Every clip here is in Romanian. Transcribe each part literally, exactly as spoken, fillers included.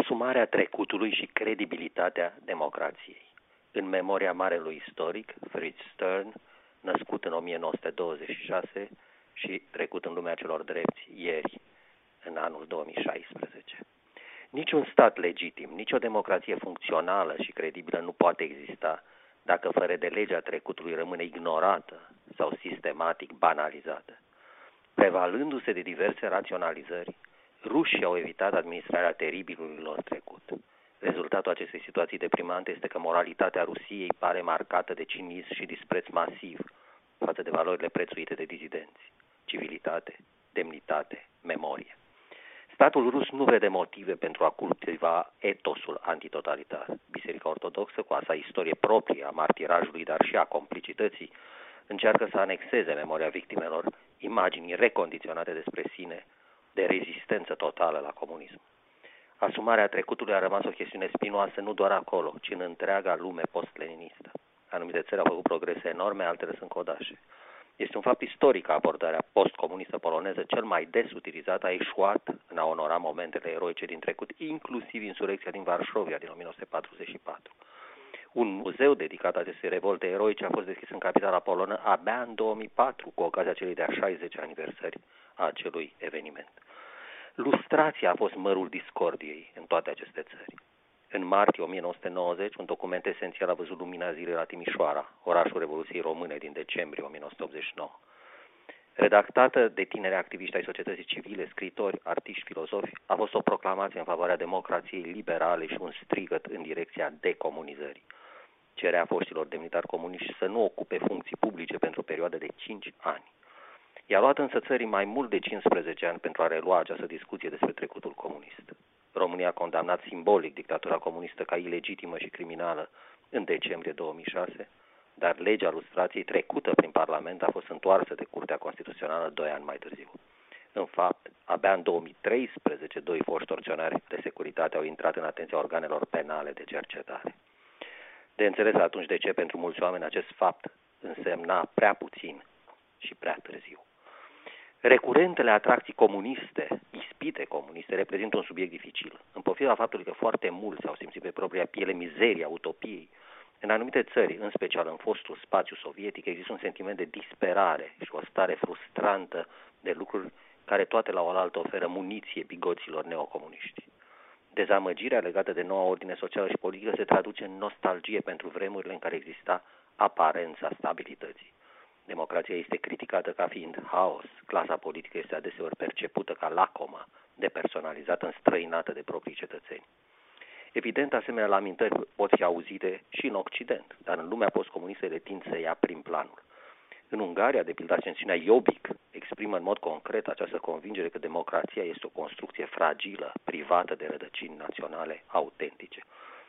Asumarea trecutului și credibilitatea democrației. În memoria marelui istoric, Fritz Stern, născut în o mie nouă sute douăzeci și șase și trecut în lumea celor drepți ieri, în anul două mii șaisprezece. Niciun stat legitim, nicio democrație funcțională și credibilă nu poate exista dacă fără de legea trecutului rămâne ignorată sau sistematic banalizată. Prevalându-se de diverse raționalizări, rușii au evitat administrarea teribilului lor trecut. Rezultatul acestei situații deprimante este că moralitatea Rusiei pare marcată de cinism și dispreț masiv față de valorile prețuite de dizidenți: civilitate, demnitate, memorie. Statul rus nu vede motive pentru a cultiva etosul antitotalitar. Biserica Ortodoxă, cu a sa istorie proprie a martirajului, dar și a complicității, încearcă să anexeze memoria victimelor imaginii recondiționate despre sine de rezistență totală la comunism. Asumarea trecutului a rămas o chestiune spinoasă nu doar acolo, ci în întreaga lume post-leninistă. Anumite țări au făcut progrese enorme, altele sunt codașe. Este un fapt istoric că abordarea post-comunistă poloneză, cel mai des utilizată, a eșuat în a onora momentele eroice din trecut, inclusiv insurecția din Varșovia din o mie nouă sute patruzeci și patru. Un muzeu dedicat acestei revolte eroice a fost deschis în capitala polonă abia în două mii patru, cu ocazia celei de-a șaizecea aniversări a acelui eveniment. Lustrația a fost mărul discordiei în toate aceste țări. În martie o mie nouă sute nouăzeci, un document esențial a văzut lumina zilei la Timișoara, orașul Revoluției Române din decembrie o mie nouă sute optzeci și nouă. Redactată de tineri activiști ai societății civile, scritori, artiști, filozofi, a fost o proclamație în favoarea democrației liberale și un strigăt în direcția decomunizării. Cerea foștilor demnitari comuniști să nu ocupe funcții publice pentru o perioadă de cinci ani. I-a luat însă țării mai mult de cincisprezece ani pentru a relua această discuție despre trecutul comunist. România a condamnat simbolic dictatura comunistă ca ilegitimă și criminală în decembrie două mii șase, dar legea lustrației trecută prin Parlament a fost întoarsă de Curtea Constituțională doi ani mai târziu. În fapt, abia în două mii treisprezece, doi foști torționari de securitate au intrat în atenția organelor penale de cercetare. De înțeles atunci de ce pentru mulți oameni acest fapt însemna prea puțin și prea târziu. Recurentele atracții comuniste, ispite comuniste, reprezintă un subiect dificil. În pofida faptului că foarte mulți au simțit pe propria piele mizeria utopiei, în anumite țări, în special în fostul spațiu sovietic, există un sentiment de disperare și o stare frustrantă de lucruri care toate la oaltă oferă muniție bigoților neocomuniști. Dezamăgirea legată de noua ordine socială și politică se traduce în nostalgie pentru vremurile în care exista aparența stabilității. Democrația este criticată ca fiind haos, clasa politică este adeseori percepută ca lacomă, depersonalizată, înstrăinată de proprii cetățeni. Evident, asemenea lamentări pot fi auzite și în Occident, dar în lumea postcomunistă ele tind să ia prim planul. În Ungaria, de pildă, ascensiunea Jobbik exprimă în mod concret această convingere că democrația este o construcție fragilă, privată de rădăcini naționale autentice.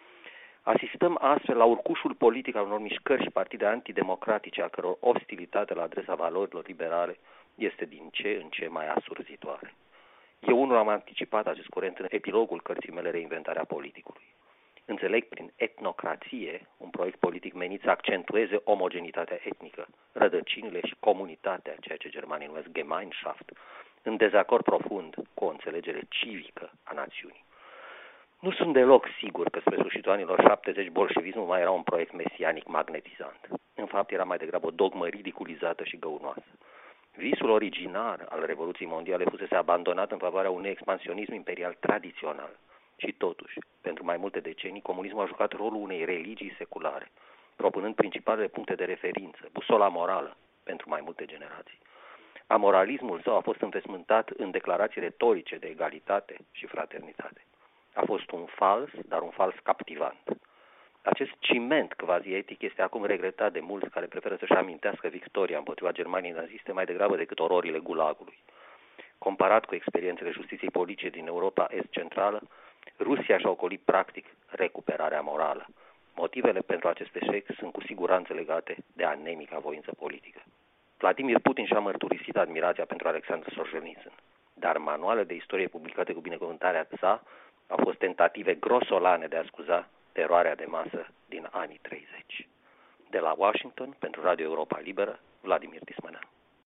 Asistăm astfel la urcușul politic al unor mișcări și partide antidemocratice, a căror ostilitate la adresa valorilor liberale este din ce în ce mai asurzitoare. Eu unul am anticipat acest curent în epilogul cărții mele Reinventarea politicului. Înțeleg prin etnocrație un proiect politic menit să accentueze omogenitatea etnică, rădăcinile și comunitatea, ceea ce germanii numesc Gemeinschaft, în dezacord profund cu o înțelegere civică a națiunii. Nu sunt deloc sigur că spre sfârșitul anilor șaptezeci bolșevismul mai era un proiect mesianic magnetizant. În fapt, era mai degrabă o dogmă ridiculizată și găunoasă. Visul originar al Revoluției Mondiale fusese abandonat în favoarea unui expansionism imperial tradițional. Și totuși, pentru mai multe decenii, comunismul a jucat rolul unei religii seculare, propunând principalele puncte de referință, busola morală, pentru mai multe generații. Amoralismul său a fost învesmântat în declarații retorice de egalitate și fraternitate. A fost un fals, dar un fals captivant. Acest ciment quasi-etic este acum regretat de mulți care preferă să-și amintească victoria împotriva Germaniei naziste mai degrabă decât ororile gulagului. Comparat cu experiențele justiției politice din Europa Est-Centrală, Rusia și-a ocolit practic recuperarea morală. Motivele pentru acest eșec sunt cu siguranță legate de anemica voință politică. Vladimir Putin și-a mărturisit admirația pentru Alexander Solzhenitsyn, dar manuale de istorie publicate cu binecuvântarea sa au fost tentative grosolane de a scuza teroarea de masă din anii treizeci. De la Washington, pentru Radio Europa Liberă, Vladimir Tismănean.